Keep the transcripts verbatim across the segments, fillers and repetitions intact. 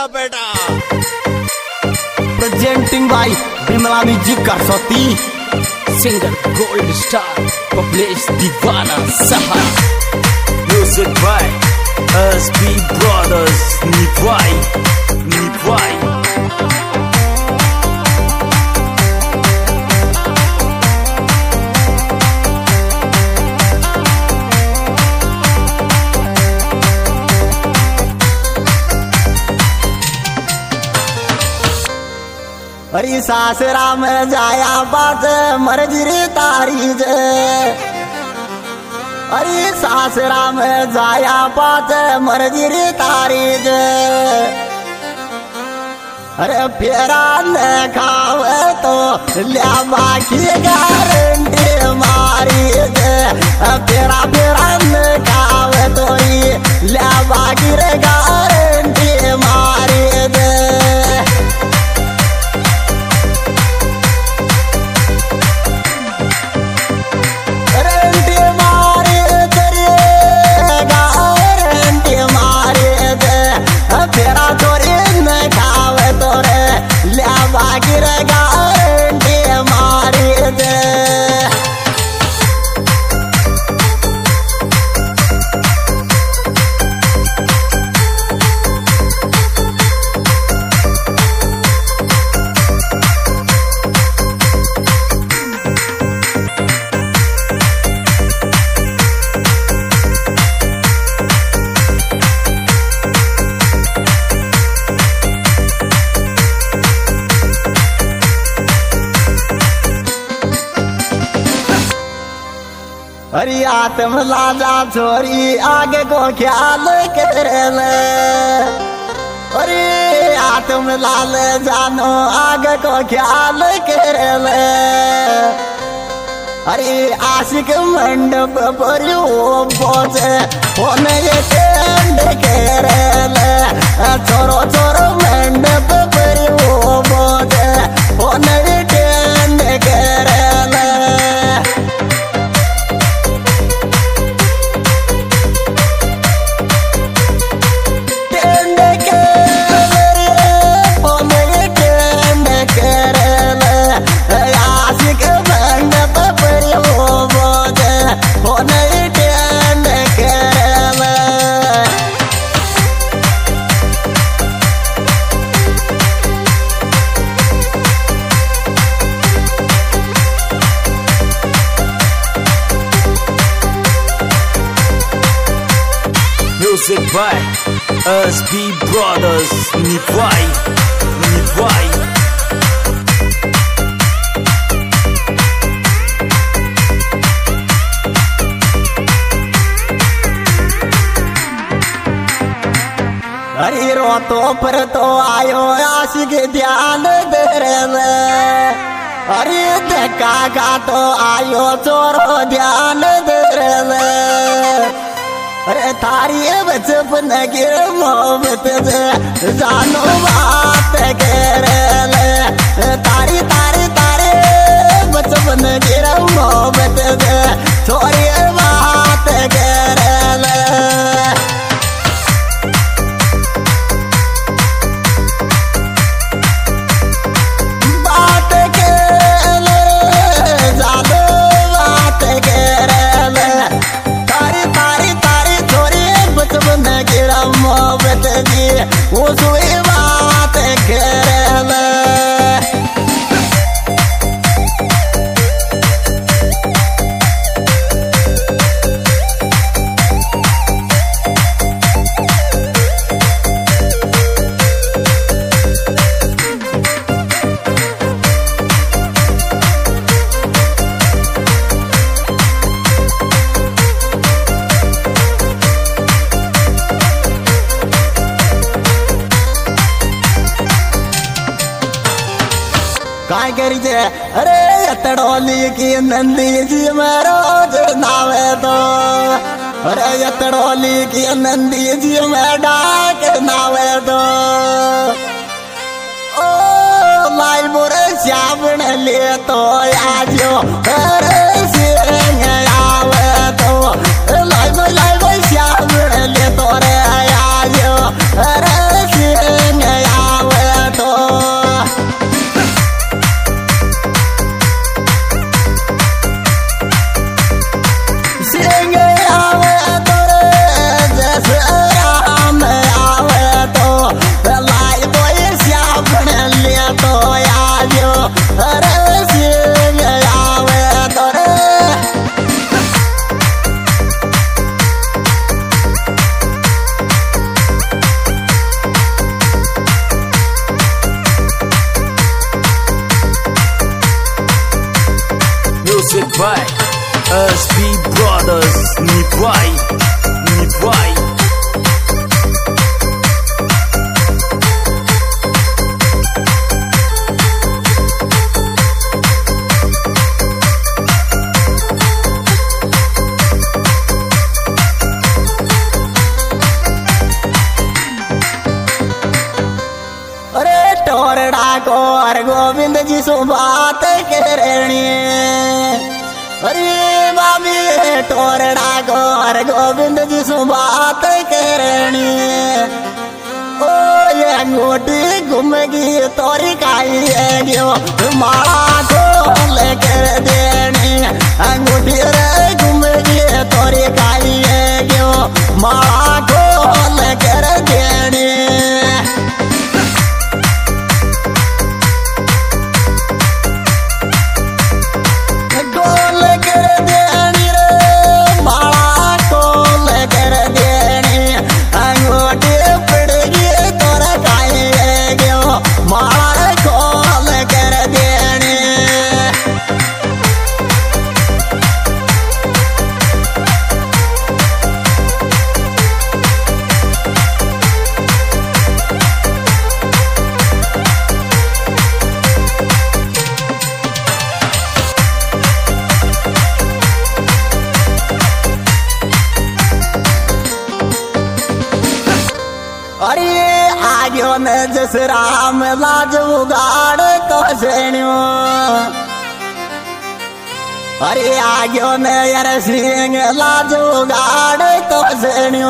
बेटा। Presenting by Bimla music करसोती, singer gold star Kamlesh Deewana सहा। Music by S B brothers निभाई निभाई। अरे सासरा में जाया बात मर्जी तारी जे। अरे सासरा में जाया बात मर्जी तारी जे। अरे फेरा ने खावे तो लिया बाकी गारंटी मारी जे। फेरा फेरा ने खावे तो लिया बाकी गारंटी मारी जे। अरे आत्म लाजा छोरी आगे को ख्याल कर ले। अरे आत्म लाल जानो आगे को ख्याल कर ले। अरे आशिक मंडप पर पहुंचे होने ये टेंड कर ले। छोरो छोरो मंडप पर पहुंचे होने ये टेंड कर ले। Music by S B Brothers निभाई निभाई। अरे रो तो पर तो आयो आशिक ध्यान दे रे। अरे धक्का का तो आयो चोरो ध्यान दे रे। अरे थारी बचपन गिर मोहब्बत से जानो बात कर ले। तारी तारी तारे बचपन गिर मोहब्बत से छोरी बात कर ले। वो सोई बात कर ले। काय करी जे। अरे यतड़ोली की नंदी जी में रोज नावे तो। अरे यतड़ोली की नंदी जी में डाक नावे तो। ओ लाई बुरे श्यामण ले तो आजो। अरे सिंह आवे तो लाई वो लाई वो श्यामण ले तो रे आजो। अरे Singh by S B Brothers Nipwai, Nipwai. टोरड़ा को और गोविंद जी सु बात करनी। अरे बाबी टोरड़ा को और गोविंद जी सु बात करनी। ओ ये अंगूठी घूमगी तोरी काई गयो माला को लेकर देनी। अंगूठी रे घूमगी तोरी काई गयो माला को लेकर देनी। जस राम लाज उगाड़ तो सेण्यो। अरे आग्यो ने यार सिंह लाज उगाड़ तो सेण्यो।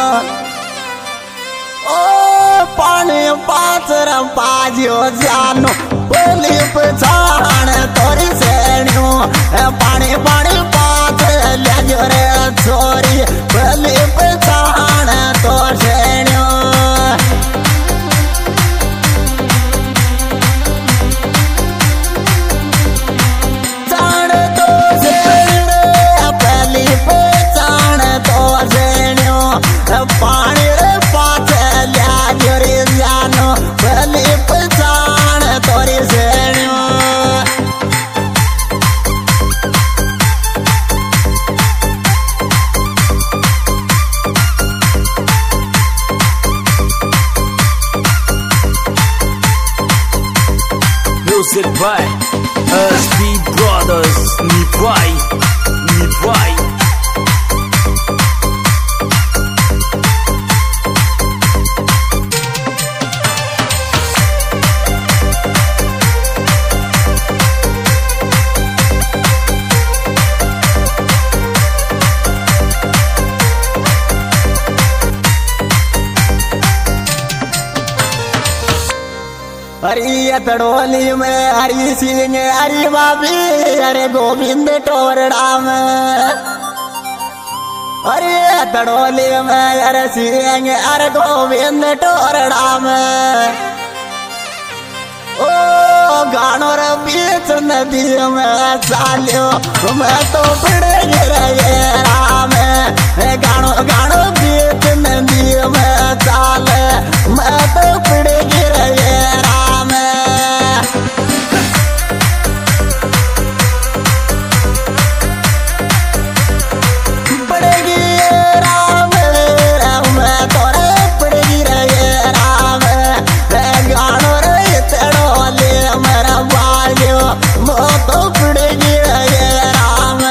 ओ पानी पाचर पाजियो जानो बोली पछाण तोरी सेण्यो। पानी पानी पाच लजो रे छोरी बोली पछाण तो सेण्यो। पानी रे पाच लिया रे जानो भली पहचान तोरी सेण्यो। Music by S B Brothers Nipwai, Nipwai. हरी तड़ोली में हरी सिंह हरी बाबी अरे गोविंद टोरड़ा में। अरे तड़ोली में अरे सिंह अरे गोविंद टोरड़ा में। ओ गानो रे बीच नदी में चालियो मैं तो पिड़ गिरे राम। गानो गानो बीच नदी में चाले मैं तो पिड़ गिरे राम। पड़ेगी राम राम तोरे पड़ेगी रे राम। गानो रे तड़ोले मेरा बालियो मो तो पड़ेगी रे राम।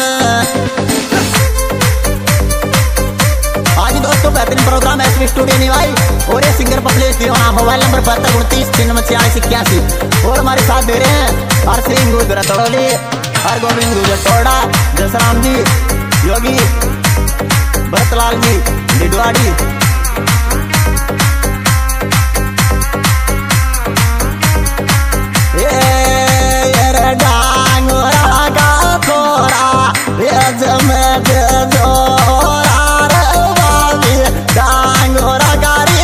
आज दोस्तों बेहतरीन प्रोग्राम एसबी स्टूडियो निभाई और ये सिंगर पब्लिश दीवाना मोबाइल नंबर बहत्तर उनतीस छियानवे छियालीस इक्यासी। और हमारे साथ दे रहे हैं हर सिंह गुजर तड़ोली हर गोविंद गुजर टोड़ा जसराम जी योगी भरतलाल जी डिडवाड़ी। ये डांगोरा का थोड़ा ये जमे जोरा रे बाबी डांगोरा गारी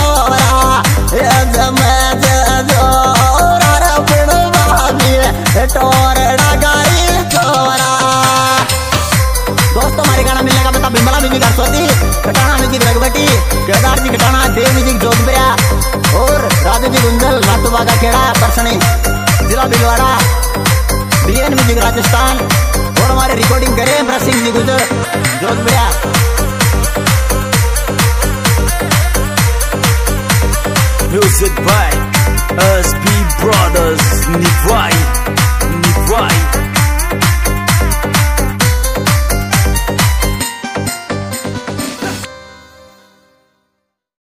टोरड़ा गाई चोरा। दोस्तों हमारे गाना मिलने का पता बिमला म्यूजिक सरस्वती कटाना म्यूजिक रघुवटी केदार जी कटाना देव म्यूजिक जोधपुरिया और राजू जी गुंजल रातुबा का खेड़ा परसनी जिला Bhilwara D N music Rajasthan. Recording करे इमरान सिंह जी गुजर जोत बढ़िया Music by S P Brothers. Nivai, Nivai.